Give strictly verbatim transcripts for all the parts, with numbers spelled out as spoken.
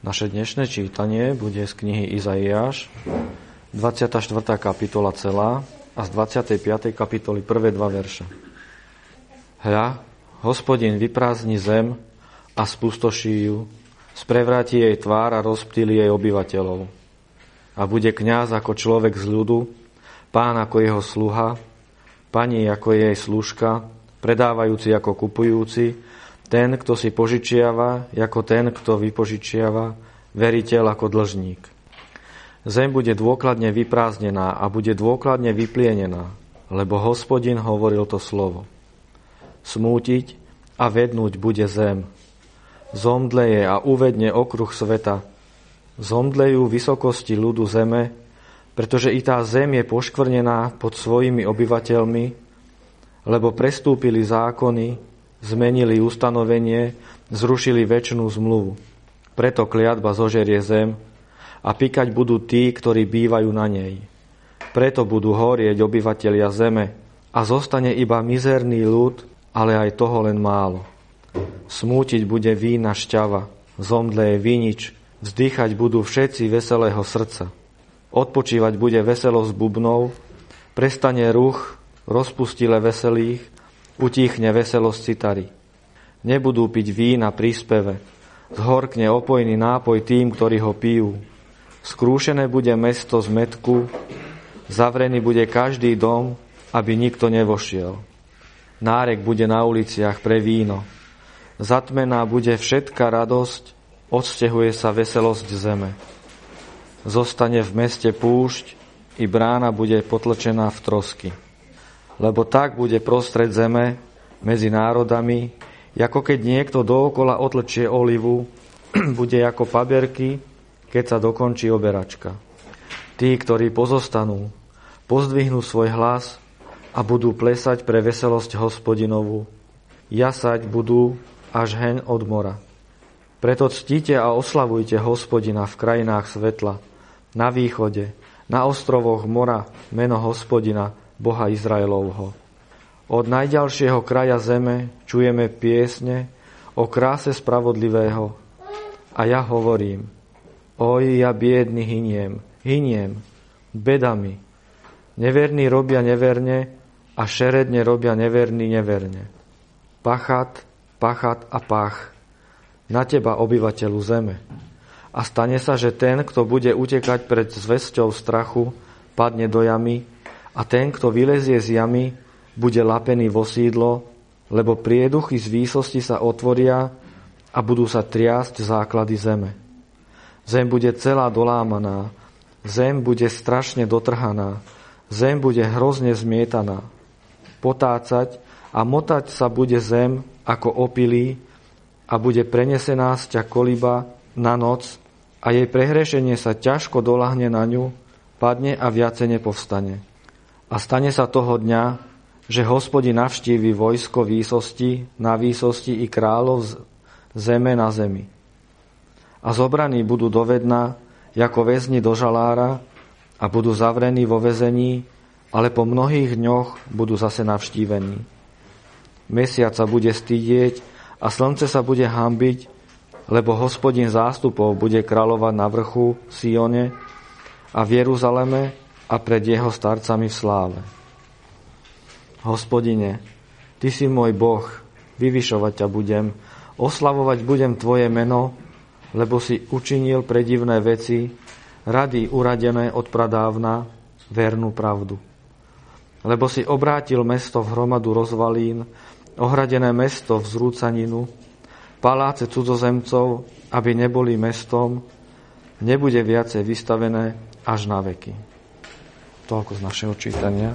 Naše dnešné čítanie bude z knihy Izaiáš, dvadsiata štvrtá kapitola celá a z dvadsiatej piatej kapitoly prvé dva verše. Hľa, Hospodin vyprázdni zem a spustoší ju, sprevráti jej tvár a rozptýli jej obyvateľov. A bude kňaz ako človek z ľudu, pán ako jeho sluha, pani ako jej služka, predávajúci ako kupujúci, ten, kto si požičiava, ako ten, kto vypožičiava, veriteľ ako dlžník. Zem bude dôkladne vyprázdnená a bude dôkladne vyplienená, lebo Hospodin hovoril to slovo. Smútiť a vednúť bude zem. Zomdleje a uvedne okruh sveta. Zomdlejú vysokosti ľudu zeme, pretože i tá zem je poškvrnená pod svojimi obyvateľmi, lebo prestúpili zákony, zmenili ustanovenie, zrušili večnú zmluvu. Preto kliatba zožerie zem a pikať budú tí, ktorí bývajú na nej. Preto budú horieť obyvatelia zeme a zostane iba mizerný ľud, ale aj toho len málo. Smútiť bude vína šťava, zomdleje vinič, vzdychať budú všetci veselého srdca. Odpočívať bude veselosť bubnov, prestane ruch, rozpustile veselých, utíchne veselosť citary. Nebudú piť vína pri speve, zhorkne opojný nápoj tým, ktorí ho pijú. Skrúšené bude mesto z mätku, zavrený bude každý dom, aby nikto nevošiel. Nárek bude na uliciach pre víno. Zatmená bude všetká radosť, odsťahuje sa veselosť zeme. Zostane v meste púšť, i brána bude potlčená v trosky. Lebo tak bude prostred zeme medzi národami, ako keď niekto dookola otlčie olivu, bude ako paberky, keď sa dokončí oberačka. Tí, ktorí pozostanú, pozdvihnú svoj hlas a budú plesať pre veselosť Hospodinovú. Jasať budú až heň od mora. Preto ctíte a oslavujte Hospodina v krajinách svetla, na východe, na ostrovoch mora, meno Hospodina, Boha Izraelovho. Od najďalšieho kraja zeme čujeme piesne o kráse spravodlivého. A ja hovorím, oj, ja biedny hyniem, hyniem, bedami. Neverní robia neverne a šeredne robia neverní neverne. Pachat, pachat a pach na teba, obyvateľu zeme. A stane sa, že ten, kto bude utekať pred zvesťou strachu, padne do jamy, a ten, kto vylezie z jamy, bude lapený vo sídlo, lebo prieduchy z výsosti sa otvoria a budú sa triasť základy zeme. Zem bude celá dolámaná, zem bude strašne dotrhaná, zem bude hrozne zmietaná. Potácať a motať sa bude zem ako opilý a bude prenesená z ťa koliba na noc a jej prehrešenie sa ťažko doľahne na ňu, padne a viacej nepovstane. A stane sa toho dňa, že Hospodin navštívi vojsko výsosti na výsosti i kráľov zeme na zemi. A zobraní budú do vedna, ako väzni do žalára, a budú zavrení vo väzení, ale po mnohých dňoch budú zase navštívení. Mesiac sa bude stydieť a slnce sa bude hanbiť, lebo Hospodin zástupov bude kráľovať na vrchu Sione a v Jeruzaleme a pred jeho starcami v sláve. Hospodine, Ty si môj Boh, vyvyšovať ťa budem, oslavovať budem Tvoje meno, lebo si učinil predivné veci, rady uradené od pradávna, vernú pravdu. Lebo si obrátil mesto v hromadu rozvalín, ohradené mesto v zrúcaninu, paláce cudzozemcov, aby neboli mestom, nebude viacej vystavené až na veky. Toľko z našeho čítania.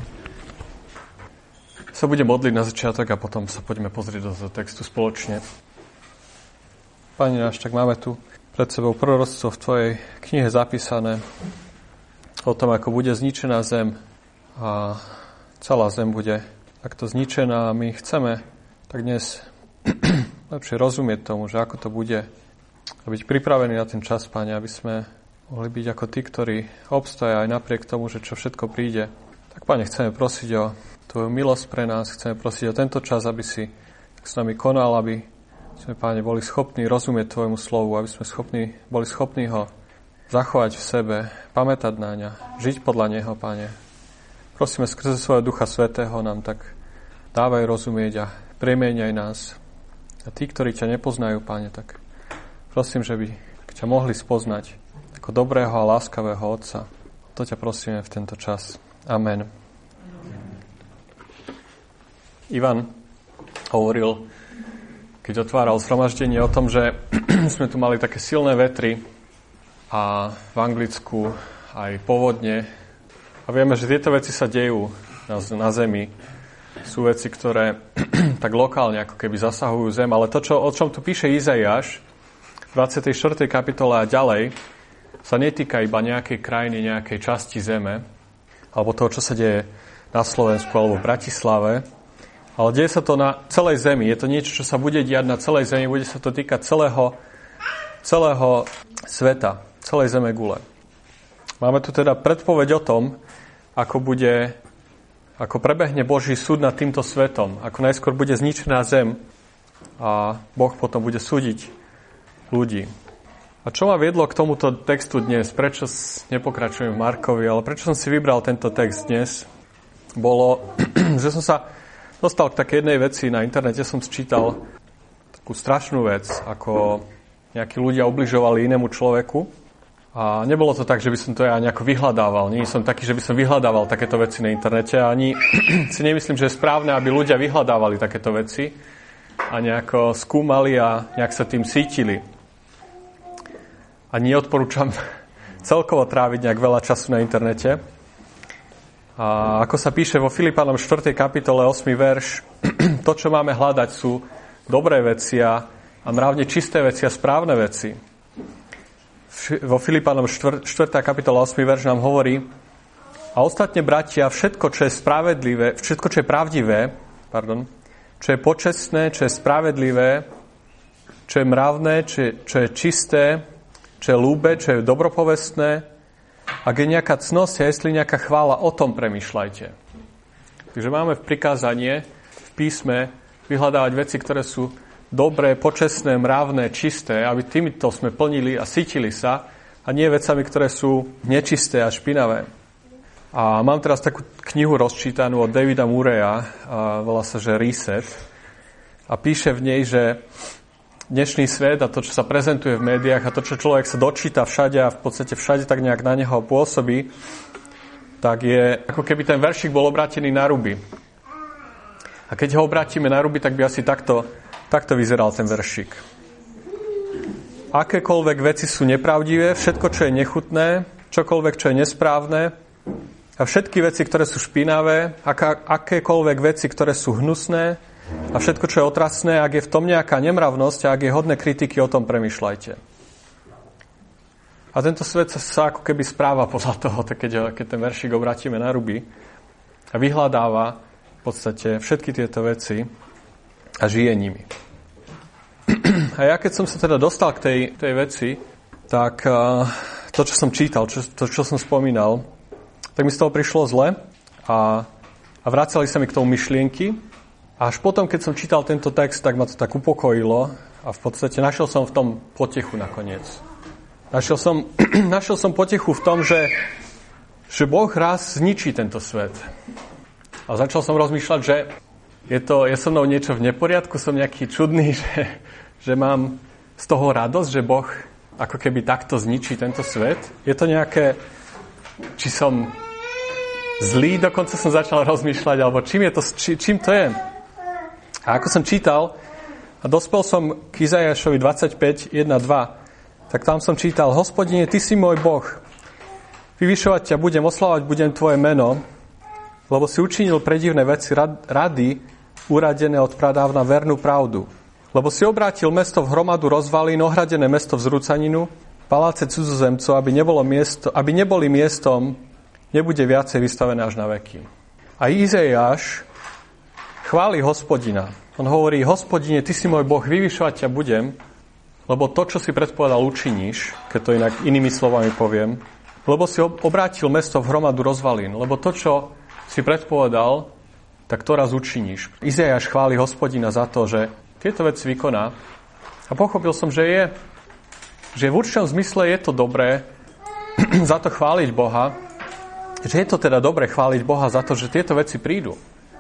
Sa budem modliť na začiatok a potom sa poďme pozrieť do textu spoločne. Pane náš, tak máme tu pred sebou proroctvo v Tvojej knihe zapísané o tom, ako bude zničená zem a celá zem bude takto zničená a my chceme tak dnes lepšie rozumieť tomu, že ako to bude a byť pripravení na ten čas, Pane, aby sme mohli byť ako tí, ktorí obstoja aj napriek tomu, že čo všetko príde. Tak, Pane, chceme prosiť o Tvoju milosť pre nás, chceme prosiť o tento čas, aby si s nami konal, aby sme, Páne, boli schopní rozumieť Tvojmu slovu, aby sme schopní, boli schopní ho zachovať v sebe, pamätať na ňa, žiť podľa neho, Pane. Prosíme, skrze svojho Ducha Svätého nám tak dávaj rozumieť a premieňaj nás. A tí, ktorí ťa nepoznajú, Pane, tak prosím, že by ťa mohli spoznať ako dobrého a láskavého Otca. To ťa prosíme v tento čas. Amen. Ivan hovoril, keď otváral zhromaždenie, o tom, že sme tu mali také silné vetry a v Anglicku aj povodne. A vieme, že tieto veci sa dejú na, na Zemi. Sú veci, ktoré tak lokálne ako keby zasahujú Zem. Ale to, čo, o čom tu píše Izaiáš v dvadsiatej štvrtej kapitole a ďalej, sa netýka iba nejakej krajiny, nejakej časti Zeme, alebo toho, čo sa deje na Slovensku alebo v Bratislave, ale deje sa to na celej Zemi. Je to niečo, čo sa bude diať na celej Zemi. Bude sa to týkať celého, celého sveta, celej Zeme gule. Máme tu teda predpoveď o tom, ako bude, ako prebehne Boží súd nad týmto svetom. Ako najskôr bude zničená Zem a Boh potom bude súdiť ľudí. A čo ma viedlo k tomuto textu dnes? Prečo nepokračujem v Markovi, ale prečo som si vybral tento text dnes? Bolo, že som sa dostal k takej jednej veci. Na internete som sčítal takú strašnú vec, ako nejakí ľudia ubližovali inému človeku. A nebolo to tak, že by som to ja nejako vyhľadával. Nie som taký, že by som vyhľadával takéto veci na internete. Ani si nemyslím, že je správne, aby ľudia vyhľadávali takéto veci a nejako skúmali a nejak sa tým cítili. A neodporúčam celkovo tráviť nejak veľa času na internete. A ako sa píše vo Filipanom štvrtej kapitole ôsmy verš, to, čo máme hľadať, sú dobré veci a mravne čisté veci a správne veci. Vo Filipanom štvrtej kapitola ôsmy verš nám hovorí: a ostatne, bratia, všetko, čo je spravedlivé, všetko, čo je pravdivé, pardon, čo je počestné, čo je spravedlivé, čo je mravné, čo je, čo je čisté, čo je ľúbe, čo je dobropovestné, ak je nejaká cnosť a jestli nejaká chvála, o tom premýšľajte. Takže máme v prikázanie, v písme, vyhľadávať veci, ktoré sú dobré, počestné, mravné, čisté, aby týmito sme plnili a cítili sa, a nie vecami, ktoré sú nečisté a špinavé. A mám teraz takú knihu rozčítanú od Davida Murraya, a volá sa, že Reset, a píše v nej, že dnešný svet a to, čo sa prezentuje v médiách a to, čo človek sa dočíta všade a v podstate všade tak nejak na neho pôsobí, tak je, ako keby ten veršik bol obrátený na ruby. A keď ho obrátime na ruby, tak by asi takto, takto vyzeral ten veršik. Akékoľvek veci sú nepravdivé, všetko, čo je nechutné, čokoľvek, čo je nesprávne, a všetky veci, ktoré sú špinavé, aká, akékoľvek veci, ktoré sú hnusné, a všetko, čo je otrasné, ak je v tom nejaká nemravnosť a ak je hodné kritiky, o tom premýšľajte. A tento svet sa, sa ako keby správa podľa toho, keď, keď ten veršik obrátime na ruby a vyhľadáva v podstate všetky tieto veci a žije nimi. A ja keď som sa teda dostal k tej, tej veci, tak to, čo som čítal, čo, to, čo som spomínal, tak mi z toho prišlo zle a, a vracali sa mi k tomu myšlienky. A až potom, keď som čítal tento text, tak ma to tak upokojilo a v podstate našiel som v tom potechu nakoniec. Našiel som, našiel som potechu v tom, že, že Boh raz zničí tento svet. A začal som rozmýšľať, že je, to, je so mnou niečo v neporiadku, som nejaký čudný, že, že mám z toho radosť, že Boh ako keby takto zničí tento svet. Je to nejaké, či som zlý, dokonca som začal rozmýšľať, alebo čím, je to, či, čím to je. A ako som čítal, a dospel som k Izaiášovi dvadsaťpäť, jeden dva, tak tam som čítal: Hospodine, Ty si môj Boh. Vyvyšovať ťa budem, oslávať budem Tvoje meno, lebo si učinil predivné veci, rady, uradené od pradávna vernú pravdu. Lebo si obrátil mesto v hromadu rozvalín, ohradené mesto v zrúcaninu, paláce cudzozemcov, aby, nebolo miesto, aby neboli miestom, nebude viacej vystavené až na veky. A Izaiáš chváli Hospodina. On hovorí: Hospodine, Ty si môj Boh, vyvyšovať ťa budem, lebo to, čo si predpovedal, učiníš, keď to inak inými slovami poviem, lebo si obrátil mesto v hromadu rozvalín, lebo to, čo si predpovedal, tak to raz učiníš. Izaiáš chváli Hospodina za to, že tieto veci vykoná A pochopil som, že je, že v určitom zmysle je to dobré za to chváliť Boha, že je to teda dobré chváliť Boha za to, že tieto veci prídu.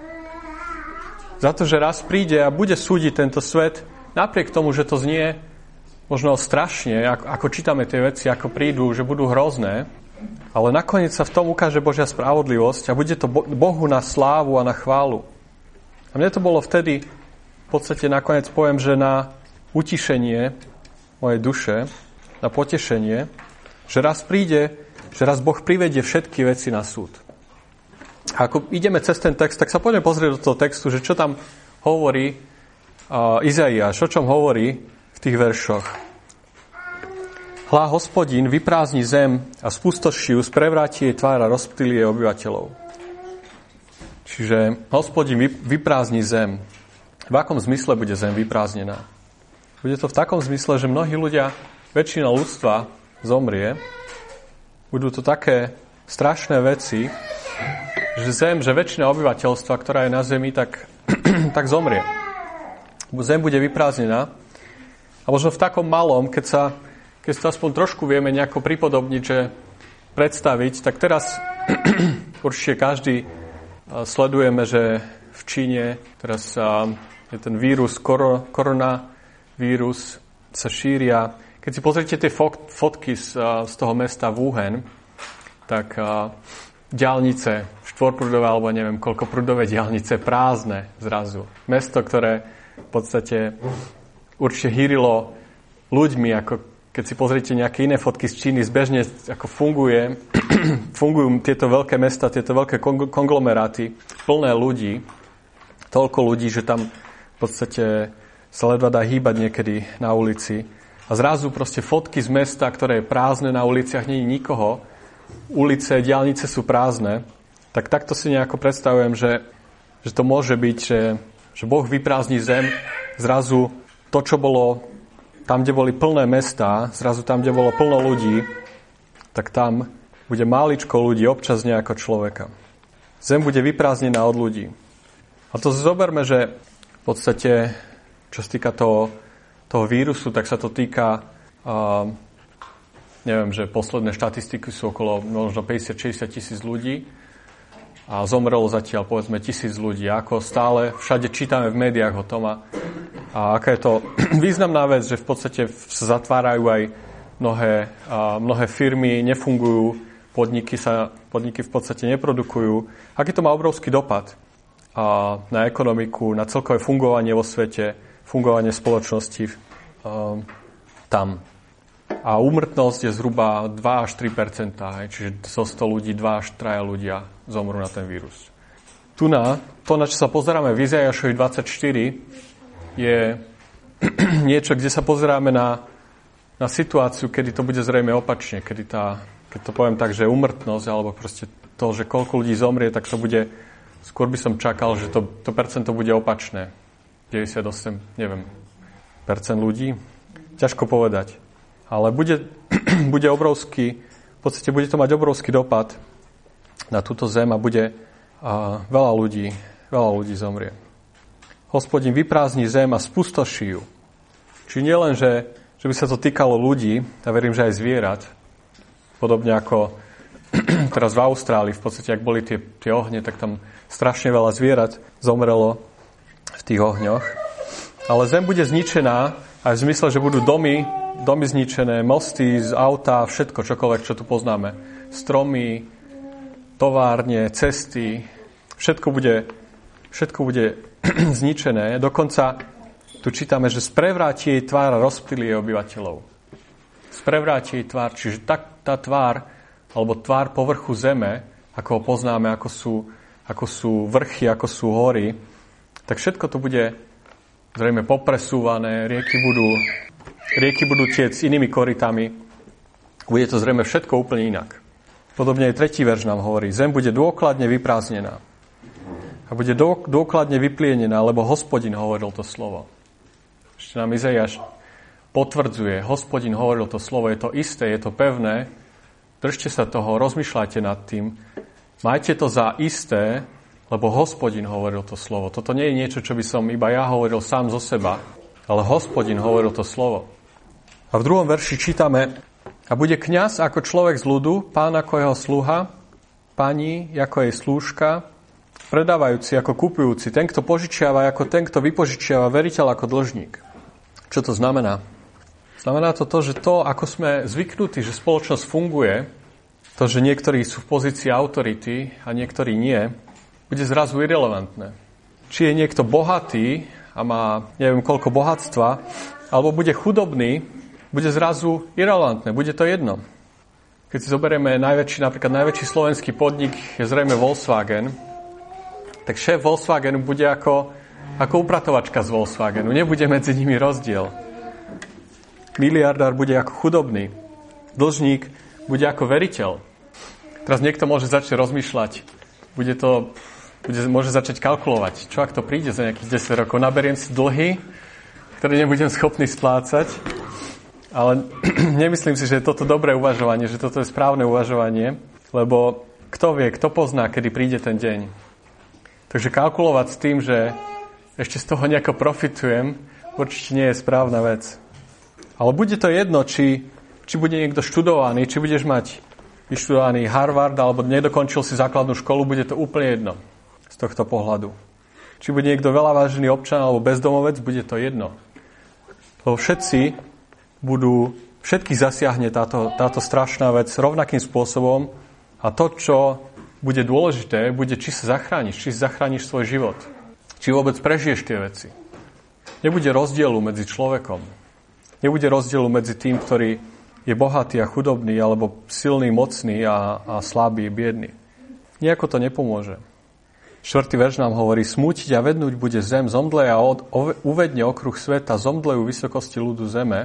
Za to, že raz príde a bude súdiť tento svet, napriek tomu, že to znie možno strašne, ako, ako čítame tie veci, ako prídu, že budú hrozné, ale nakoniec sa v tom ukáže Božia spravodlivosť a bude to Bohu na slávu a na chválu. A mne to bolo vtedy, v podstate nakoniec poviem, že na utišenie mojej duše, na potešenie, že raz príde, že raz Boh privedie všetky veci na súd. A ako ideme cez ten text, tak sa poďme pozrieť do toho textu, že čo tam hovorí uh, Izaiáš, o čom hovorí v tých veršoch. Hlá Hospodin vyprázdni zem a spustoší ju, sprevráti jej tvár a rozptýli jej obyvateľov. Čiže Hospodin vyprázdni zem. V akom zmysle bude zem vyprázdnená? Bude to v takom zmysle, že mnohí ľudia, väčšina ľudstva zomrie. Budú to také strašné veci, že zem, že väčšina obyvateľstva, ktorá je na zemi, tak, tak zomrie. Zem bude vyprázdnená. A možno v takom malom, keď sa, keď sa aspoň trošku vieme nejako pripodobniť, že predstaviť, tak teraz určite každý sledujeme, že v Číne teraz je ten vírus, koronavírus sa šíria. Keď si pozrite tie fotky z, z toho mesta Wuhan, tak diaľnice, štvorprúdové alebo neviem koľko prúdové diaľnice, prázdne zrazu. Mesto, ktoré v podstate určite hýrilo ľuďmi, ako keď si pozrite nejaké iné fotky z Číny, zbežne ako funguje, fungujú tieto veľké mesta, tieto veľké konglomeráty, plné ľudí, toľko ľudí, že tam v podstate sa ledva dá hýbať niekedy na ulici. A zrazu proste fotky z mesta, ktoré je prázdne, na uliciach nie je nikoho, ulice, diaľnice sú prázdne, tak takto si nejako predstavujem, že, že to môže byť, že, že Boh vyprázdni zem, zrazu to, čo bolo tam, kde boli plné mestá, zrazu tam, kde bolo plno ľudí, tak tam bude máličko ľudí, občas nejako človeka. Zem bude vyprázdnená od ľudí. A to zoberme, že v podstate, čo sa týka toho, toho vírusu, tak sa to týka, uh, neviem, že posledné štatistiky sú okolo možno päťdesiat šesťdesiat tisíc ľudí a zomrelo zatiaľ, povedzme, tisíc ľudí. Ako stále, všade čítame v médiách o tom a, a aká je to významná vec, že v podstate sa zatvárajú aj mnohé, uh, mnohé firmy, nefungujú, podniky, sa, podniky v podstate neprodukujú. Aký to má obrovský dopad uh, na ekonomiku, na celkové fungovanie vo svete, fungovanie spoločnosti uh, tam. A úmrtnosť je zhruba dva až tri percentá, čiže zo sto ľudí dva až tri ľudia zomrú na ten vírus. Tu na to, na čo sa pozeráme v Izaiášovi dvadsaťštyri, je niečo, kde sa pozeráme na, na situáciu, kedy to bude zrejme opačne, kedy tá, keď to poviem tak, že úmrtnosť, alebo proste to, že koľko ľudí zomrie, tak to bude, skôr by som čakal, že to, to percento bude opačné. deväťdesiatosem, neviem, percent ľudí. Ťažko povedať. Ale bude, bude obrovský, v podstate bude to mať obrovský dopad na túto zem a bude a veľa ľudí, veľa ľudí zomrie. Hospodin vyprázdni zem a spustoší ju. Čiže nie len, že, že by sa to týkalo ľudí, a verím, že aj zvierat, podobne ako teraz v Austrálii, v podstate, ak boli tie, tie ohne, tak tam strašne veľa zvierat zomrelo v tých ohňoch. Ale zem bude zničená aj v zmysle, že budú domy, domy zničené, mosty z auta, všetko, čokoľvek, čo tu poznáme. Stromy, továrne, cesty, všetko bude, všetko bude zničené. Dokonca tu čítame, že sprevráti jej tvár a rozptýli jej obyvateľov. Sprevráti jej tvár, čiže tá, tá tvár, alebo tvár povrchu zeme, ako ho poznáme, ako sú, ako sú vrchy, ako sú hory, tak všetko to bude zrejme popresúvané, rieky budú, rieky budú tiec s inými korytami. Bude to zrejme všetko úplne inak. Podobne aj tretí verš nám hovorí, zem bude dôkladne vyprázdnená a bude dôkladne vyplienená, lebo Hospodin hovoril to slovo. Ešte nám Izaiáš potvrdzuje, Hospodin hovoril to slovo, je to isté, je to pevné, držte sa toho, rozmýšľajte nad tým, majte to za isté, lebo Hospodin hovoril to slovo. Toto nie je niečo, čo by som iba ja hovoril sám zo seba, ale Hospodin hovoril to slovo. A v druhom verši čítame: a bude kňaz ako človek z ľudu, pán ako jeho sluha, pani ako jej slúžka, predávajúci ako kupujúci, ten, kto požičiava ako ten, kto vypožičiava, veriteľ ako dlžník. Čo to znamená? Znamená to to, že to, ako sme zvyknutí, že spoločnosť funguje, to, že niektorí sú v pozícii autority a niektorí nie, bude zrazu irelevantné. Či je niekto bohatý a má neviem koľko bohatstva, alebo bude chudobný, bude zrazu irelevantné, bude to jedno. Keď si zoberieme najväčší, napríklad najväčší slovenský podnik je zrejme Volkswagen, tak šéf Volkswagenu bude ako, ako upratovačka z Volkswagenu. Nebude medzi nimi rozdiel. Miliardár bude ako chudobný. Dlžník bude ako veriteľ. Teraz niekto môže začať rozmýšľať. Bude to, bude, môže začať kalkulovať. Čo ak to príde za nejakých desať rokov? Naberiem si dlhy, ktoré nebudem schopný splácať. Ale nemyslím si, že je toto dobré uvažovanie, že toto je správne uvažovanie, lebo kto vie, kto pozná, kedy príde ten deň. Takže kalkulovať s tým, že ešte z toho nejako profitujem, určite nie je správna vec. Ale bude to jedno, či, či bude niekto študovaný, či budeš mať vyštudovaný Harvard, alebo nedokončil si základnú školu, bude to úplne jedno z tohto pohľadu. Či bude niekto veľa vážený občan alebo bezdomovec, bude to jedno. Lebo všetci budú, všetkých zasiahne táto, táto strašná vec rovnakým spôsobom a to, čo bude dôležité, bude, či sa zachrániš, či si zachrániš svoj život. Či vôbec prežiješ tie veci. Nebude rozdielu medzi človekom. Nebude rozdielu medzi tým, ktorý je bohatý a chudobný, alebo silný, mocný a, a slabý, biedný. Nijako to nepomôže. Štvrtý verš nám hovorí: smútiť a vednúť bude zem, zomdleje a od, o, uvedne okruh sveta, zomdlejú vysokosti ľudu zeme.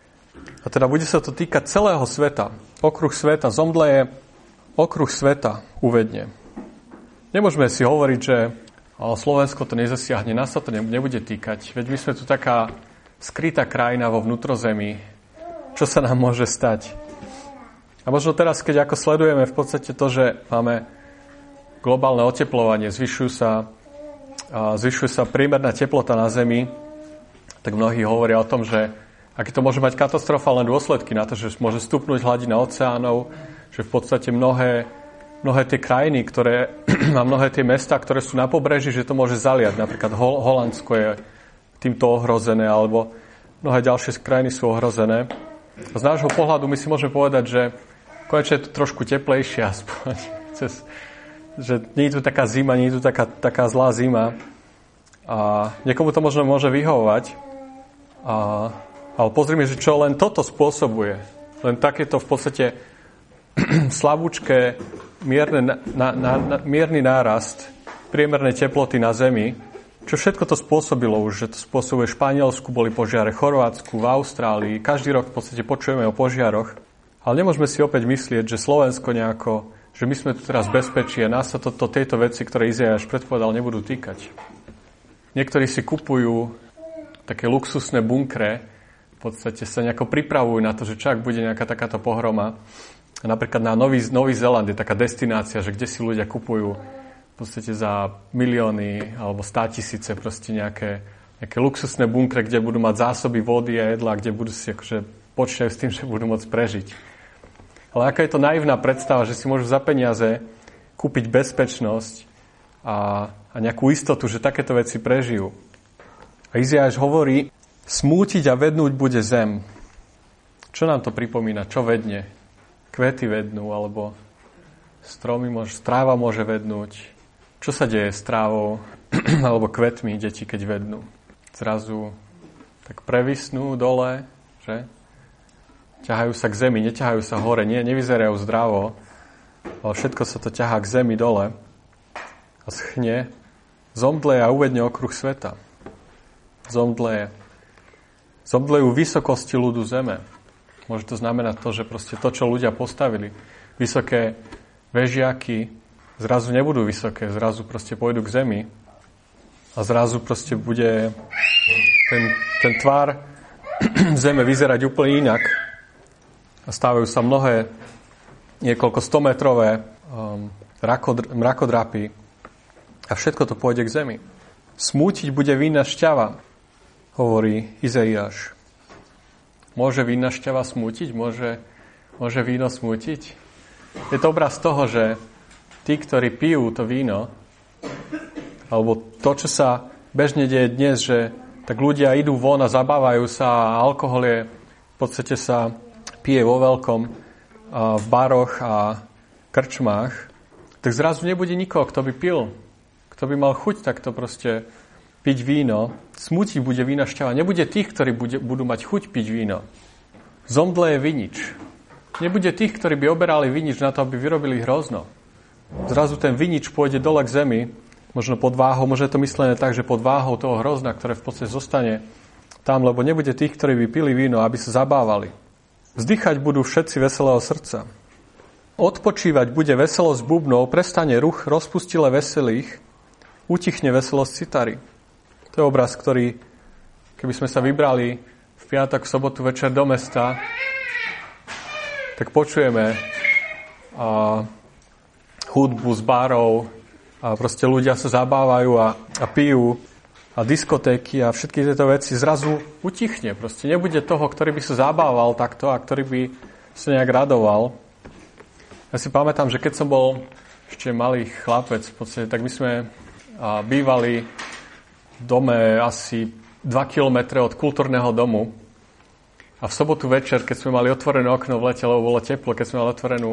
A teda bude sa to týkať celého sveta. Okruh sveta, zomdleje, okruh sveta uvedne. Nemôžeme si hovoriť, že Slovensko to nezasiahne, nás sa to nebude týkať. Veď my sme tu taká skrytá krajina vo vnútrozemí. Čo sa nám môže stať? A možno teraz, keď ako sledujeme v podstate to, že máme globálne oteplovanie, zvyšujú sa, zvyšuje sa priemerná teplota na Zemi, tak mnohí hovoria o tom, že aké to môže mať katastrofálne dôsledky na to, že môže stupnúť hladina oceánov, že v podstate mnohé, mnohé tie krajiny, ktoré, a mnohé tie mestá, ktoré sú na pobreží, že to môže zaliať. Napríklad Hol- Holandsko je týmto ohrozené, alebo mnohé ďalšie krajiny sú ohrozené. A z nášho pohľadu my si môžeme povedať, že konečne je to trošku teplejšie aspoň. Cez, že nie je tu taká zima, nie je tu taká, taká zlá zima. A niekomu to možno môže vyhovovať. A Ale pozrime, že čo len toto spôsobuje. Len takéto v podstate slabúčké mierne, na, na, na, mierny nárast priemernej teploty na Zemi, čo všetko to spôsobilo už, že to spôsobuje v Španielsku, boli požiare v Chorvátsku, v Austrálii, každý rok v podstate počujeme o požiaroch, ale nemôžeme si opäť myslieť, že Slovensko nejako, že my sme tu teraz bezpečí a nás sa to, to, tieto veci, ktoré Izaiáš predpovedal, nebudú týkať. Niektorí si kupujú také luxusné bunkre, v podstate sa nejako pripravujú na to, že čak bude nejaká takáto pohroma. A napríklad na Nový, Nový Zéland je taká destinácia, že kde si ľudia kupujú v podstate za milióny alebo státisíce proste nejaké, nejaké luxusné bunkre, kde budú mať zásoby vody a jedla, kde budú si akože počítajú s tým, že budú môcť prežiť. Ale aká je to naivná predstava, že si môžu za peniaze kúpiť bezpečnosť a, a nejakú istotu, že takéto veci prežijú. A Izaiáš hovorí: smútiť a vednúť bude zem. Čo nám to pripomína? Čo vedne? Kvety vednú, alebo stromy môže, tráva môže vednúť. Čo sa deje s trávou alebo kvetmi deti, keď vednú? Zrazu tak previsnú dole, že? Ťahajú sa k zemi, neťahajú sa hore, nie, nevyzerajú zdravo, ale všetko sa to ťahá k zemi dole a schne. Zomdleje a uvedne okruh sveta. Zomdleje. Zomdlejú vysokosti ľudu zeme. Môže to znamenať to, že proste to, čo ľudia postavili, vysoké vežiaky, zrazu nebudú vysoké, zrazu proste pôjdu k zemi a zrazu proste bude ten, ten tvár zeme vyzerať úplne inak a stávajú sa mnohé niekoľko stometrové um, mrakodr- mrakodrapy a všetko to pôjde k zemi. Smútiť bude vinná šťava. hovorí Izaiáš. Môže vína šťava smútiť? Môže, môže víno smútiť? Je to obraz toho, že tí, ktorí pijú to víno, alebo to, čo sa bežne deje dnes, že tak ľudia idú von a zabávajú sa a alkohol je v podstate sa pije vo veľkom v baroch a krčmách, tak zrazu nebude nikoho, kto by pil, kto by mal chuť takto proste piť víno. Smútiť bude vína šťava. Nebude tých, ktorí bude, budú mať chuť piť víno. Zomdle je vinič. Nebude tých, ktorí by oberali vinič na to, aby vyrobili hrozno. Zrazu ten vinič pôjde dole k zemi, možno pod váhou, možno je to myslené tak, že pod váhou toho hrozna, ktoré v podstate zostane tam, lebo nebude tých, ktorí by pili víno, aby sa zabávali. Vzdychať budú všetci veselého srdca. Odpočívať bude veselosť bubnov, prestane ruch rozpustile veselých, utichne veselosť citary. To je obraz, ktorý, keby sme sa vybrali v piatok, v sobotu večer do mesta, tak počujeme a, hudbu z barov a proste ľudia sa zabávajú a, a pijú a diskotéky a všetky tieto veci zrazu utichne. Proste nebude toho, ktorý by sa zabával takto a ktorý by sa nejak radoval. Ja si pamätám, že keď som bol ešte malý chlapec, v podstate, tak my sme a, bývali v dome asi dva kilometre od kultúrneho domu. A v sobotu večer, keď sme mali otvorené okno v lete, lebo bolo teplo, keď sme mali otvorenú,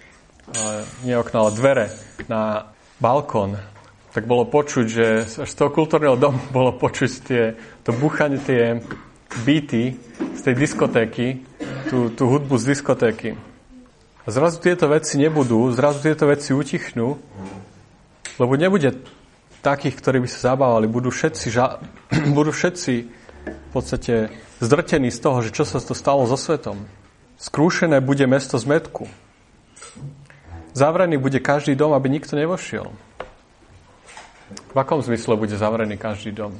nie okno, ale dvere na balkón, tak bolo počuť, že z toho kultúrneho domu bolo počuť tie, to búchanie, tie beaty z tej diskotéky, tú, tú hudbu z diskotéky. A zrazu tieto veci nebudú, zrazu tieto veci utichnú, lebo nebude takých, ktorí by sa zabávali, budú všetci, ža- budú všetci v podstate zdrtení z toho, že čo sa to stalo so svetom. Skrúšené bude mesto zmätku. Zavrený bude každý dom, aby nikto nevošiel. V akom zmysle bude zavrený každý dom?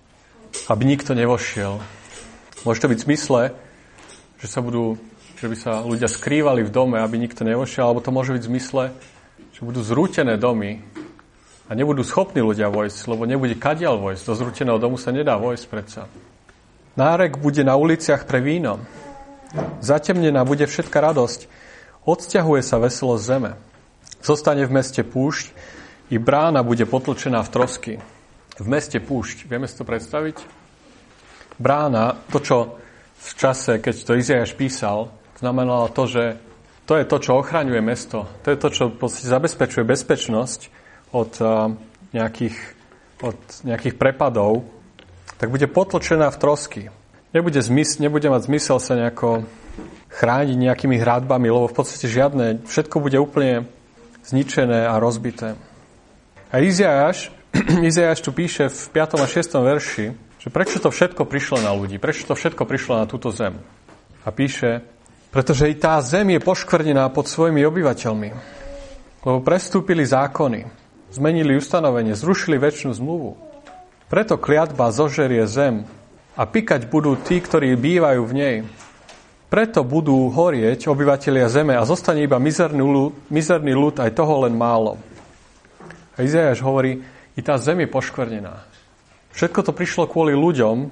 Aby nikto nevošiel. Môže to byť v zmysle, že sa budú, že by sa ľudia skrývali v dome, aby nikto nevošiel, alebo to môže byť v zmysle, že budú zrútené domy, a nebudú schopní ľudia vojsť, lebo nebude kadiaľ vojsť. Do zrúteného domu sa nedá vojsť predsa. Nárek bude na uliciach pre víno. Zatemnená bude všetka radosť. Odsťahuje sa veselosť zeme. Zostane v meste púšť i brána bude potlčená v trosky. V meste púšť. Vieme si to predstaviť? Brána, to, čo v čase, keď to Izaiáš písal, znamenalo to, že to je to, čo ochraňuje mesto. To je to, čo zabezpečuje bezpečnosť od nejakých, od nejakých prepadov, tak bude potlčená v trosky. Nebude, zmys- nebude mať zmysel sa nejako chrániť nejakými hradbami, lebo v podstate žiadne, všetko bude úplne zničené a rozbité. A Izaiáš, Izaiáš tu píše v piatom a šiestom verši, že prečo to všetko prišlo na ľudí, prečo to všetko prišlo na túto zem. A píše, pretože i tá zem je poškvrnená pod svojimi obyvateľmi, lebo prestúpili zákony, zmenili ustanovenie, zrušili večnú zmluvu. Preto kliatba zožerie zem a pikať budú tí, ktorí bývajú v nej. Preto budú horieť obyvatelia zeme a zostane iba mizerný ľud, mizerný ľud, aj toho len málo. A Izaiáš hovorí, i tá zem je poškvrnená. Všetko to prišlo kvôli ľuďom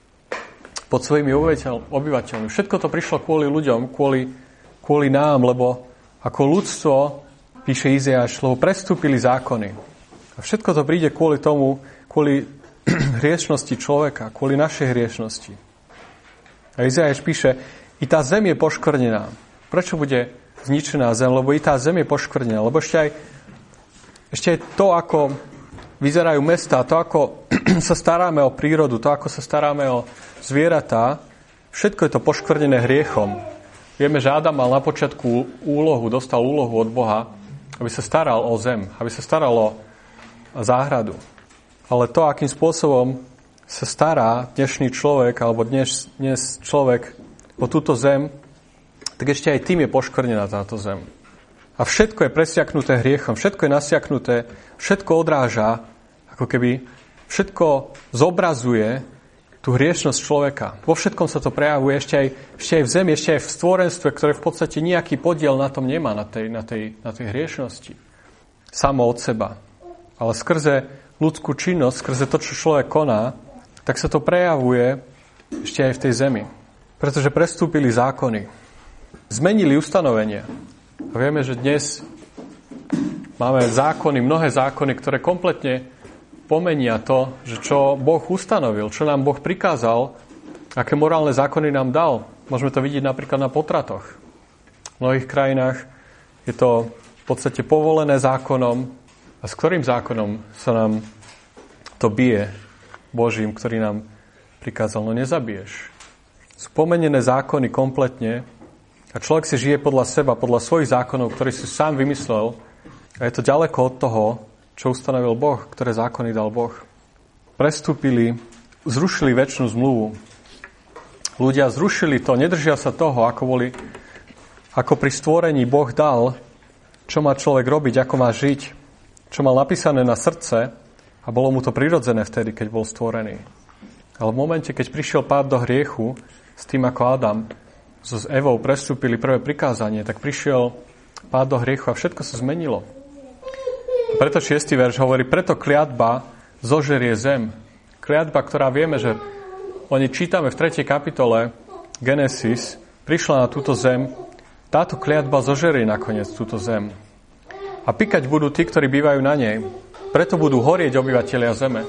pod svojimi obyvateľmi. Všetko to prišlo kvôli ľuďom, kvôli, kvôli nám, lebo ako ľudstvo, píše Izaiáš, lebo prestúpili zákony. A všetko to príde kvôli tomu, kvôli hriešnosti človeka, kvôli našej hriešnosti. A Izaiáš píše, i tá zem je poškvrnená. Prečo bude zničená zem? Lebo i tá zem je poškvrnená. Lebo ešte aj, ešte aj to, ako vyzerajú mestá, to, ako sa staráme o prírodu, to, ako sa staráme o zvieratá, všetko je to poškvrnené hriechom. Vieme, že Adam mal na počiatku úlohu, dostal úlohu od Boha, aby sa staral o zem, aby sa staral o záhradu. Ale to, akým spôsobom sa stará dnešný človek, alebo dnes, dnes človek o túto zem, tak ešte aj tým je poškvrnená táto zem. A všetko je presiaknuté hriechom, všetko je nasiaknuté, všetko odráža, ako keby všetko zobrazuje tú hriešnosť človeka. Vo všetkom sa to prejavuje ešte aj, ešte aj v zemi, ešte aj v stvorenstve, ktoré v podstate nejaký podiel na tom nemá, na tej, na tej, na tej hriešnosti. Samo od seba. Ale skrze ľudskú činnosť, skrze to, čo človek koná, tak sa to prejavuje ešte aj v tej zemi. Pretože prestúpili zákony. Zmenili ustanovenia. A vieme, že dnes máme zákony, mnohé zákony, ktoré kompletne pomenia to, že čo Boh ustanovil, čo nám Boh prikázal, aké morálne zákony nám dal. Môžeme to vidieť napríklad na potratoch. V mnohých krajinách je to v podstate povolené zákonom. A s ktorým zákonom sa nám to bije Božím, ktorý nám prikázal, no nezabiješ. Sú pomenené zákony kompletne a človek si žije podľa seba, podľa svojich zákonov, ktorý si sám vymyslel a je to ďaleko od toho, čo ustanovil Boh, ktoré zákony dal Boh. Prestúpili, zrušili večnú zmluvu. Ľudia zrušili to, nedržia sa toho, ako boli, ako pri stvorení Boh dal, čo má človek robiť, ako má žiť, čo mal napísané na srdce a bolo mu to prirodzené vtedy, keď bol stvorený. Ale v momente, keď prišiel pád do hriechu, s tým ako Adam so s Evou prestúpili prvé prikázanie, tak prišiel pád do hriechu a všetko sa zmenilo. A preto šiestý verš hovorí, preto kliatba zožerie zem. Kliatba, ktorá vieme, že oni čítame v tretej kapitole Genesis, prišla na túto zem, táto kliatba zožerie nakoniec túto zem. A pikať budú tí, ktorí bývajú na nej. Preto budú horieť obyvatelia zeme.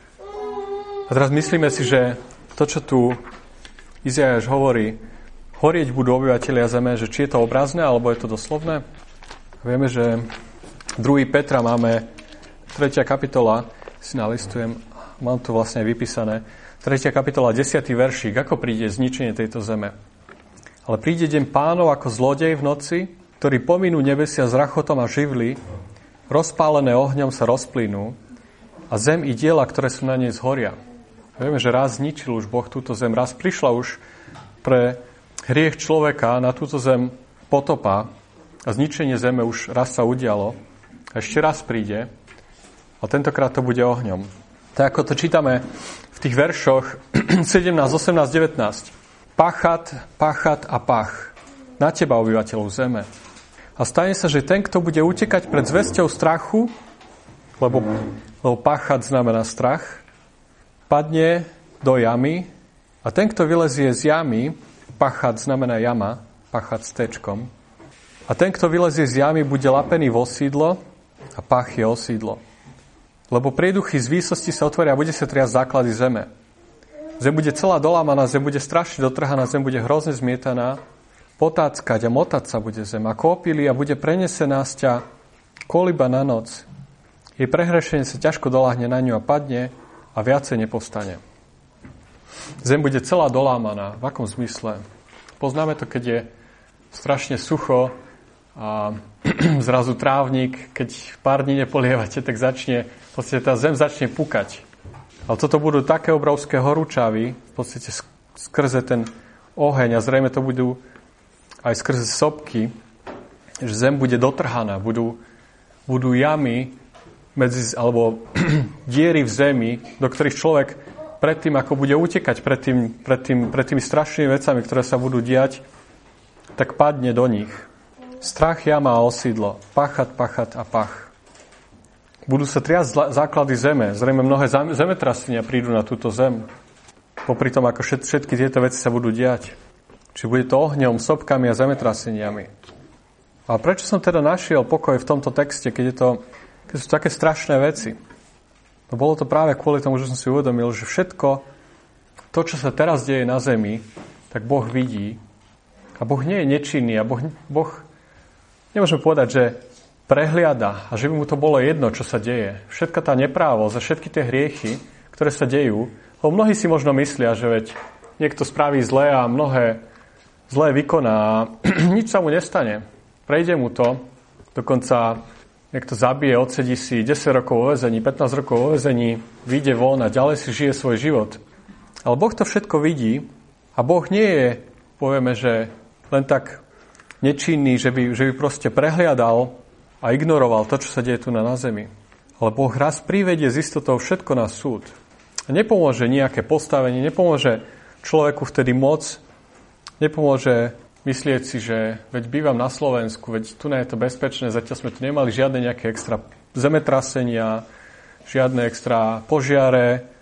A teraz myslíme si, že to, čo tu Izaiáš hovorí, horieť budú obyvatelia zeme, že či je to obrazné, alebo je to doslovné. Vieme, že druhý Petra máme, tretia kapitola, si nalistujem, mám tu vlastne vypísané, tretia kapitola, desiatý veršík, ako príde zničenie tejto zeme. Ale príde deň Pánov ako zlodej v noci, ktorí pominú nebesia s rachotom a živly, rozpálené ohňom sa rozplynú a zem i diela, ktoré sú na nej, zhoria. Vieme, že raz zničil už Boh túto zem, raz prišla už pre hriech človeka na túto zem potopa a zničenie zeme už raz sa udialo a ešte raz príde a tentokrát to bude ohňom. Tak ako to čítame v tých veršoch sedemnásť, osemnásť, devätnásť. Pachat, pachat a pach na teba, obyvateľov zeme. A stane sa, že ten, kto bude utekať pred zvesťou strachu, lebo, lebo pachat znamená strach, padne do jamy a ten, kto vylezie z jamy, pachat znamená jama, pachat s tečkom, a ten, kto vylezie z jamy, bude lapený v osídlo a pach je osídlo. Lebo prieduchy z výsosti sa otvoria a bude sa triasť základy zeme. Zem bude celá dolámaná, zem bude strašne dotrhaná, zem bude hrozne zmietaná, potáckať a motať sa bude zem a kópili a bude prenesená z ťa koliba na noc. Jej prehrešenie sa ťažko doľahne na ňu a padne a viacej nepovstane. Zem bude celá dolámaná. V akom zmysle? Poznáme to, keď je strašne sucho a zrazu trávnik, keď pár dní nepolievate, tak začne, v podstate tá zem začne pukať. Ale toto budú také obrovské horúčavy, v podstate skrze ten oheň a zrejme to budú aj skrze sopky, že zem bude dotrhaná, budú, budú jamy medzi, alebo diery v zemi, do ktorých človek predtým, ako bude utekať pred, tým, pred, tým, pred tými strašnými vecami, ktoré sa budú diať, tak padne do nich. Strach, jama a osídlo, pachat, pachat a pach. Budú sa triasť základy zeme, zrejme mnohé zemetrasenia prídu na túto zem, popri tom, ako všetky tieto veci sa budú diať. Či bude to ohňom, sopkami a zemetraseniami. A prečo som teda našiel pokoj v tomto texte, keď, je to, keď sú také strašné veci? No bolo to práve kvôli tomu, že som si uvedomil, že všetko to, čo sa teraz deje na zemi, tak Boh vidí. A Boh nie je nečinný. A Boh, boh nemôžeme povedať, že prehliada a že by mu to bolo jedno, čo sa deje. Všetka tá neprávosť a všetky tie hriechy, ktoré sa dejú, lebo mnohí si možno myslia, že veď niekto spraví zlé a mnohé zlé vykoná a nič sa mu nestane. Prejde mu to, dokonca niekto zabije, odsedí si desať rokov vo väzení, pätnásť rokov vo väzení, vyjde von a ďalej si žije svoj život. Ale Boh to všetko vidí a Boh nie je, povieme, že len tak nečinný, že by, že by proste prehliadal a ignoroval to, čo sa deje tu na, na zemi. Ale Boh raz privedie z istotou všetko na súd. A nepomôže nejaké postavenie, nepomôže človeku vtedy moc, nepomôže myslieť si, že veď bývam na Slovensku, veď tu nie je to bezpečné, zatiaľ sme tu nemali žiadne nejaké extra zemetrasenia, žiadne extra požiare,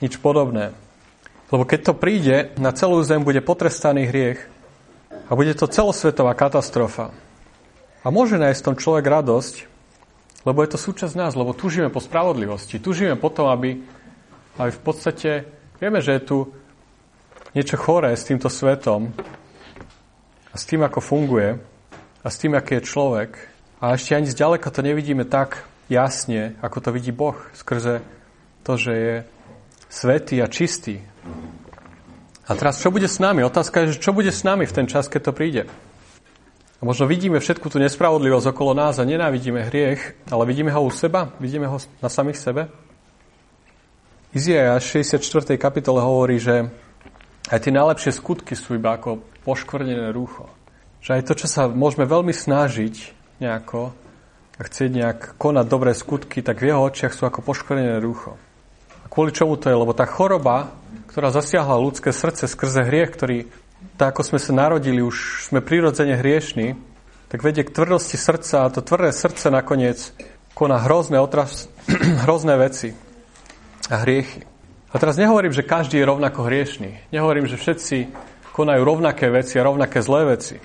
nič podobné. Lebo keď to príde, na celú zem bude potrestaný hriech a bude to celosvetová katastrofa. A môže nájsť v tom človek radosť, lebo je to súčasť nás, lebo túžime po spravodlivosti. Túžime po tom, aby, aby v podstate, vieme, že je tu niečo choré s týmto svetom a s tým, ako funguje a s tým, aký je človek. A ešte ani zďaleka to nevidíme tak jasne, ako to vidí Boh, skrze to, že je svätý a čistý. A teraz, čo bude s nami? Otázka je, čo bude s nami v ten čas, keď to príde. A možno vidíme všetku tú nespravodlivosť okolo nás a nenávidíme hriech, ale vidíme ho u seba? Vidíme ho na samých sebe? Izaiáš v šesťdesiatej štvrtej kapitole hovorí, že aj tie najlepšie skutky sú iba ako poškvrnené rúcho. Že aj to, čo sa môžeme veľmi snažiť nejako a chcieť nejak konať dobré skutky, tak v jeho očiach sú ako poškvrnené rúcho. A kvôli čomu to je? Lebo tá choroba, ktorá zasiahla ľudské srdce skrze hriech, ktorý tak ako sme sa narodili, už sme prirodzene hriešni, tak vedie k tvrdosti srdca a to tvrdé srdce nakoniec koná hrozné, otras, hrozné veci a hriechy. A teraz nehovorím, že každý je rovnako hriešný. Nehovorím, že všetci konajú rovnaké veci a rovnaké zlé veci.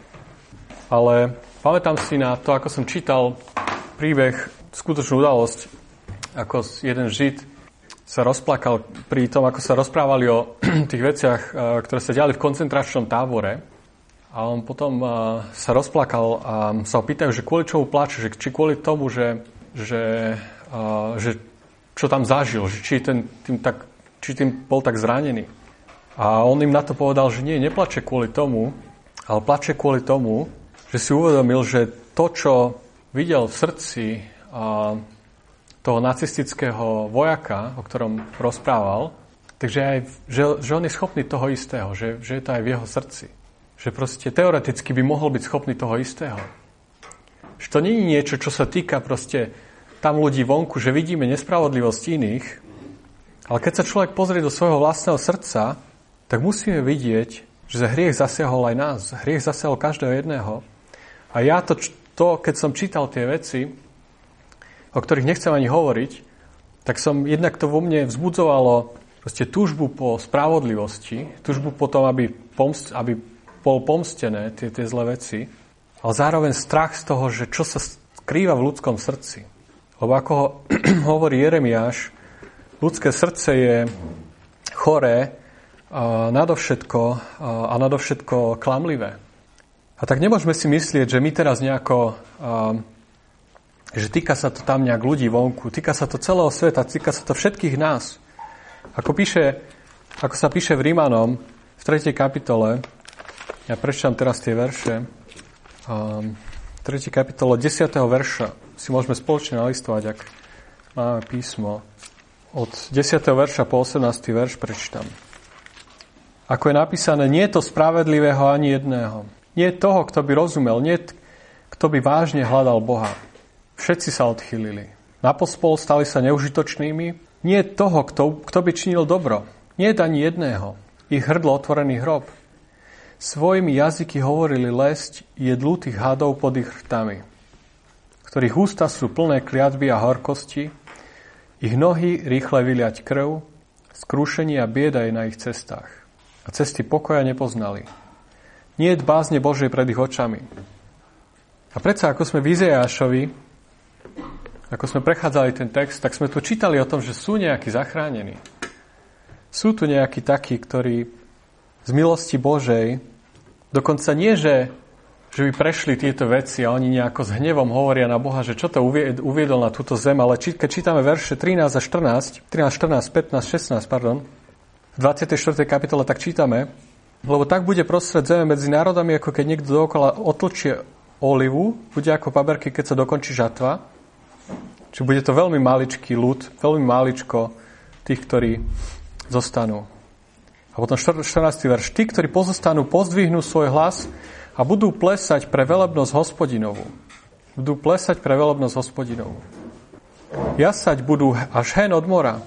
Ale pamätám si na to, ako som čítal príbeh, skutočnú udalosť, ako jeden Žid sa rozplakal pri tom, ako sa rozprávali o tých veciach, ktoré sa diali v koncentračnom tábore. A on potom sa rozplakal a sa ho pýtajú, že kvôli čomu plače, že či kvôli tomu, že, že, že čo tam zažil, že či, ten, tým tak, či tým bol tak zranený. A on im na to povedal, že nie, neplače kvôli tomu, ale plače kvôli tomu, že si uvedomil, že to, čo videl v srdci a toho nacistického vojaka, o ktorom rozprával, takže aj, že, že on je schopný toho istého, že, že je to aj v jeho srdci. Že proste teoreticky by mohol byť schopný toho istého. Že to nie je niečo, čo sa týka proste tam ľudí vonku, že vidíme nespravodlivosť iných, ale keď sa človek pozrie do svojho vlastného srdca, tak musíme vidieť, že hriech zasiahol aj nás. Hriech zasiahol každého jedného. A ja to, to keď som čítal tie veci, o ktorých nechcem ani hovoriť, tak som jednak to vo mne vzbudzovalo proste túžbu po spravodlivosti, túžbu po tom, aby, pomst, aby bol pomstené tie, tie zlé veci, ale zároveň strach z toho, že čo sa skrýva v ľudskom srdci. Lebo ako ho, hovorí Jeremiáš, ľudské srdce je choré a nadovšetko, a nadovšetko klamlivé. A tak nemôžeme si myslieť, že my teraz nejako... A, že týka sa to tam nejak ľudí vonku, týka sa to celého sveta, týka sa to všetkých nás. Ako, píše, ako sa píše v Rímanom v tretej kapitole, ja prečítam teraz tie verše, um, v tretej kapitole desiateho verša si môžeme spoločne nalistovať, ak máme písmo. Od desiateho verša po osemnásty verš prečítam. Ako je napísané, nie je to spravedlivého ani jedného. Nie je toho, kto by rozumel, nie je, kto by vážne hľadal Boha. Všetci sa odchýlili. Napospol stali sa neužitočnými. Nie je toho, kto, kto by činil dobro. Nie je ani jedného. Ich hrdlo otvorený hrob. Svojimi jazyky hovorili lesť, jedlú tých hadov pod ich rtami, ktorých ústa sú plné kliatby a horkosti, ich nohy rýchle vyliať krv, skrúšenie a bieda je na ich cestách. A cesty pokoja nepoznali. Nie je bázne Božej pred ich očami. A predsa, ako sme v Izaiášovi, ako sme prechádzali ten text, tak sme tu čítali o tom, že sú nejakí zachránení. Sú tu nejakí takí, ktorí z milosti Božej, dokonca nie, že, že by prešli tieto veci a oni nejako s hnevom hovoria na Boha, že čo to uviedol na túto zem, ale či, keď čítame verše trinásť a štrnásť, trinásť, štrnásť, pätnásť, šestnásť, pardon, v dvadsiatej štvrtej kapitole tak čítame, lebo tak bude prostred zeme medzi národami, ako keď niekto dookola otlčie olivu, bude ako paberky, keď sa dokončí žatva. Čiže bude to veľmi maličký ľud, veľmi maličko tých, ktorí zostanú. A potom štrnásty verš. Tí, ktorí pozostanú, pozdvihnú svoj hlas a budú plesať pre velebnosť Hospodinovú. Budú plesať pre velebnosť Hospodinovú. Jasať budú až hen od mora.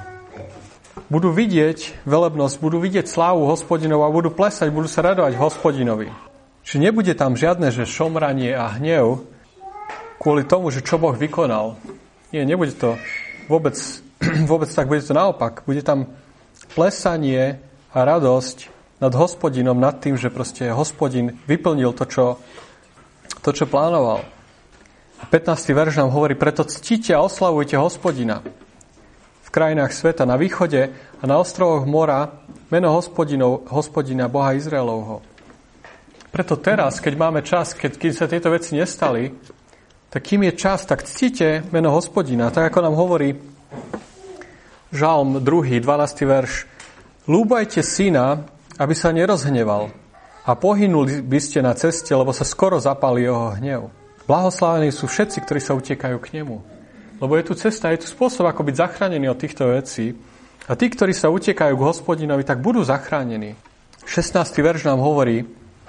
Budú vidieť velebnosť, budú vidieť slávu Hospodinovú a budú plesať, budú sa radovať Hospodinovi. Čiže nebude tam žiadne, že šomranie a hnev kvôli tomu, že čo Boh vykonal. Nie, nebude to vôbec, vôbec tak, bude to naopak. Bude tam plesanie a radosť nad Hospodinom, nad tým, že proste Hospodin vyplnil to, čo, to, čo plánoval. A pätnásty verš nám hovorí, preto ctíte a oslavujte Hospodina v krajinách sveta, na východe a na ostrovoch mora, meno Hospodinov, Hospodina, Boha Izraelovho. Preto teraz, keď máme čas, keď, keď sa tieto veci nestali, tak kým je čas, tak ctíte meno Hospodina. Tak ako nám hovorí Žalm druhý, dvanásty verš. Lúbajte syna, aby sa nerozhneval a pohynuli by ste na ceste, lebo sa skoro zapáli jeho hnev. Blahoslavení sú všetci, ktorí sa utekajú k nemu. Lebo je tu cesta, je tu spôsob, ako byť zachránený od týchto vecí. A tí, ktorí sa utekajú k Hospodinovi, tak budú zachránení. šestnásty verš nám hovorí,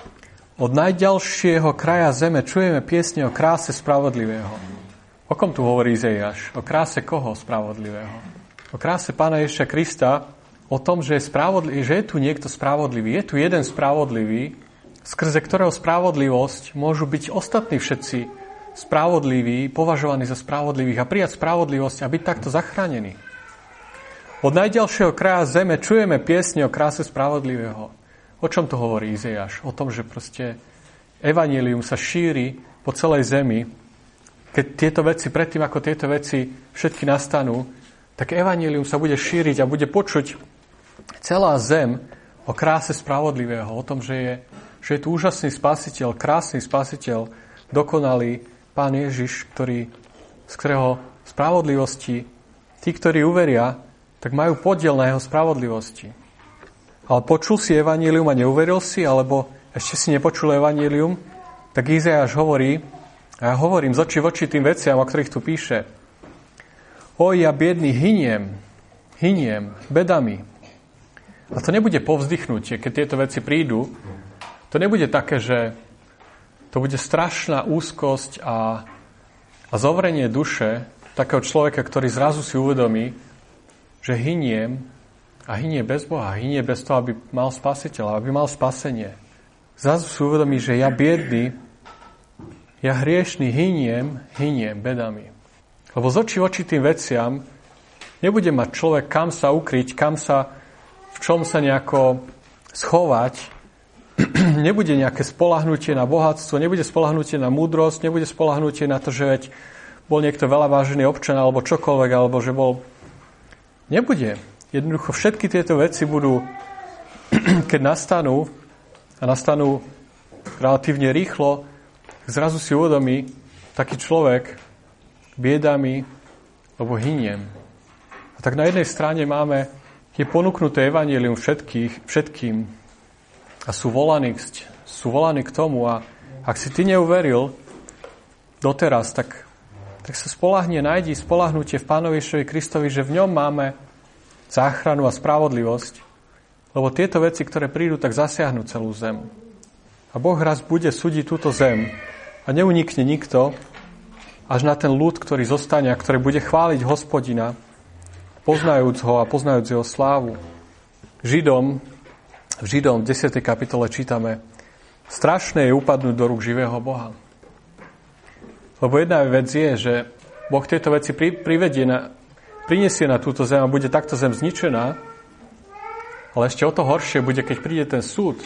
od najďalšieho kraja zeme čujeme piesne o kráse spravodlivého. O kom tu hovorí Izaiáš? O kráse koho spravodlivého? O kráse Pána Ježiša Krista, o tom, že je, spravodlivý, že je tu niekto spravodlivý. Je tu jeden spravodlivý, skrze ktorého spravodlivosť môžu byť ostatní všetci spravodliví, považovaní za spravodlivých a prijať spravodlivosť a byť takto zachránení. Od najďalšieho kraja zeme čujeme piesne o kráse spravodlivého. O čom to hovorí Izaiáš? O tom, že proste evanjelium sa šíri po celej zemi. Keď tieto veci, predtým ako tieto veci všetky nastanú, tak evanjelium sa bude šíriť a bude počuť celá zem o kráse spravodlivého, o tom, že je, že je tu úžasný spasiteľ, krásny spasiteľ, dokonalý Pán Ježiš, ktorý, z ktorého spravodlivosti tí, ktorí uveria, tak majú podiel na jeho spravodlivosti. Ale počul si evanjelium a neuveril si, alebo ešte si nepočul evanjelium, tak Izaiáš hovorí, a ja hovorím z očí v oči tým veciam, o ktorých tu píše. O, ja biedný hyniem, hyniem, bedami. A to nebude povzdychnutie, keď tieto veci prídu. To nebude také, že to bude strašná úzkosť a, a zovrenie duše takého človeka, ktorý zrazu si uvedomí, že hyniem a hynie bez Boha, hynie bez toho, aby mal spasiteľa, aby mal spasenie. Zrazu si uvedomí, že ja biedný, ja hriešný hyniem, hyniem bedami. Lebo z očí v oči tým veciam nebude mať človek kam sa ukryť, kam sa, v čom sa nejako schovať. Nebude nejaké spolahnutie na bohatstvo, nebude spolahnutie na múdrosť, nebude spolahnutie na to, že veď bol niekto veľa vážený občan alebo čokoľvek, alebo že bol... Nebude. Jednoducho všetky tieto veci budú, keď nastanú a nastanú relatívne rýchlo, zrazu si uvedomí taký človek biedami, lebo hyniem. A tak na jednej strane máme, je ponúknuté evanjelium všetkých, všetkým a sú volaní, sú volaní k tomu a ak si ty neuveril doteraz, tak, tak sa spolahne, nájdi spolahnutie v Pánovi Ježišovi Kristovi, že v ňom máme záchranu a spravodlivosť, lebo tieto veci, ktoré prídu, tak zasiahnu celú zem. A Boh raz bude súdiť túto zem a neunikne nikto, až na ten ľud, ktorý zostane a ktorý bude chváliť Hospodina, poznajúc ho a poznajúc jeho slávu. Židom, v Židom v desiatej kapitole čítame: strašné je upadnúť do rúk živého Boha. Lebo jedna vec je, že Boh tieto veci pri, privedie na, prinesie na túto zem a bude takto zem zničená, ale ešte o to horšie bude, keď príde ten súd.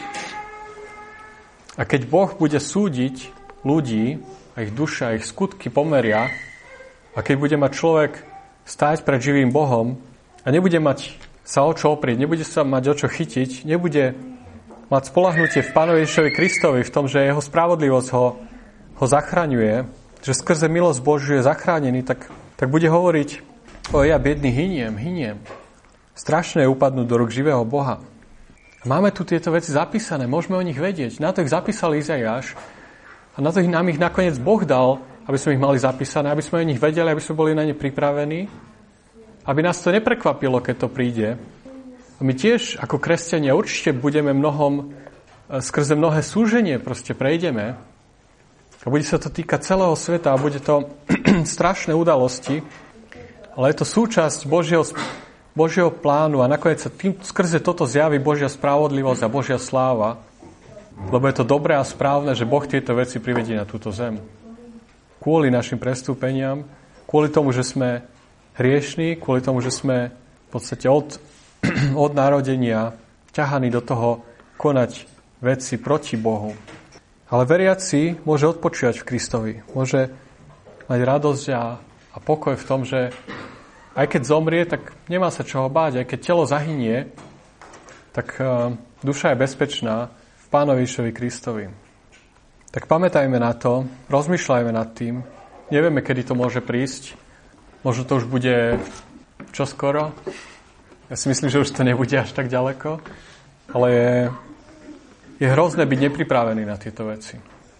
A keď Boh bude súdiť ľudí, a ich duša, a ich skutky pomeria, a keď bude mať človek stáť pred živým Bohom a nebude mať sa o čo oprieť, nebude sa mať o čo chytiť, nebude mať spolahnutie v Pánovi Ježišovi Kristovi v tom, že jeho spravodlivosť ho, ho zachraňuje, že skrze milosť Božiu je zachránený, tak, tak bude hovoriť: o, ja biedný hyniem, hyniem. Strašné je upadnúť do rúk živého Boha. A máme tu tieto veci zapísané, môžeme o nich vedieť. Na to ich zapísal Izaiáš a na to ich nám ich nakoniec Boh dal, aby sme ich mali zapísané, aby sme o nich vedeli, aby sme boli na ne pripravení, aby nás to neprekvapilo, keď to príde. A my tiež ako kresťania určite budeme mnohom, skrze mnohé súženie proste prejdeme a bude sa to týkať celého sveta a bude to strašné udalosti, ale je to súčasť Božieho, Božieho plánu a nakoniec sa tým, skrze toto zjaví Božia spravodlivosť a Božia sláva, lebo je to dobré a správne, že Boh tieto veci privedie na túto zem. Kvôli našim prestúpeniam, kvôli tomu, že sme hriešní, kvôli tomu, že sme v podstate od, od narodenia ťahaný do toho konať veci proti Bohu. Ale veriaci môže odpočívať v Kristovi. Môže mať radosť a, a pokoj v tom, že aj keď zomrie, tak nemá sa čoho báť. Aj keď telo zahynie, tak uh, duša je bezpečná v Pánovi Ježišovi Kristovi. Tak pamätajme na to, rozmýšľajme nad tým. Nevieme, kedy to môže prísť. Možno to už bude čoskoro. Ja si myslím, že už to nebude až tak ďaleko. Ale je, je hrozné byť nepripravený na tieto veci.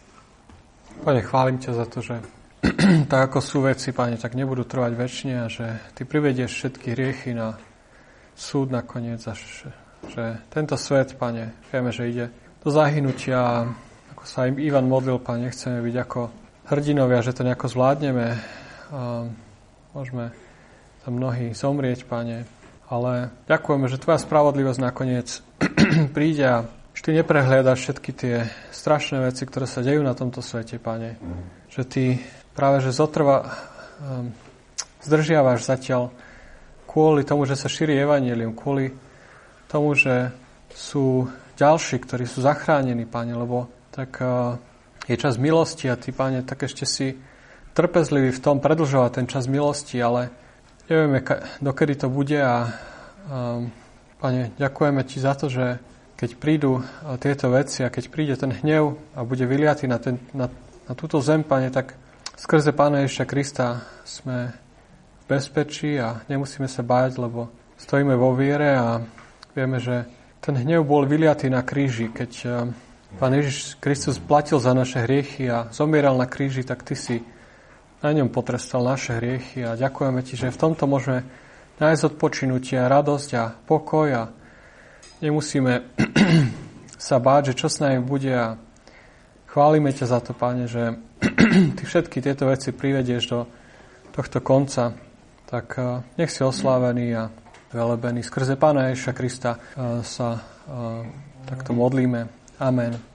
Pane, chválim ťa za to, že tak ako sú veci, Pane, tak nebudú trvať večne a že Ty privedieš všetky hriechy na súd nakoniec a že, že tento svet, Pane, vieme, že ide do zahynutia. Ako sa im Ivan modlil, Pane, chceme byť ako hrdinovia, že to nejako zvládneme. A môžeme tam mnohí zomrieť, Pane, ale ďakujeme, že Tvoja spravodlivosť nakoniec príde a že Ty neprehliadaš všetky tie strašné veci, ktoré sa dejú na tomto svete, Pane. Že Ty práve, že zotrva, um, zdržiavaš zatiaľ kvôli tomu, že sa šíri evanjelium, kvôli tomu, že sú ďalší, ktorí sú zachránení, Pane, lebo tak uh, je čas milosti a Ty, Pane, tak ešte si trpezlivý v tom predĺžovať ten čas milosti, ale nevieme, ka- dokedy to bude a um, Pane, ďakujeme Ti za to, že keď prídu uh, tieto veci a keď príde ten hnev a bude vyliatý na, ten, na, na túto zem, Pane, tak skrze Pána Ježiša Krista sme v bezpečí a nemusíme sa báť, lebo stojíme vo viere a vieme, že ten hnev bol vyliatý na kríži. Keď Pán Ježiš Kristus platil za naše hriechy a zomieral na kríži, tak Ty si na ňom potrestal naše hriechy a ďakujeme Ti, že v tomto môžeme nájsť odpočinutie a radosť a pokoj a nemusíme sa báť, že čo s nami bude a chválime ťa za to, Pane, že Ty všetky tieto veci privedieš do tohto konca. Tak uh, nech si oslávený a velebený. Skrze Pána Ježiša Krista uh, sa uh, takto modlíme. Amen.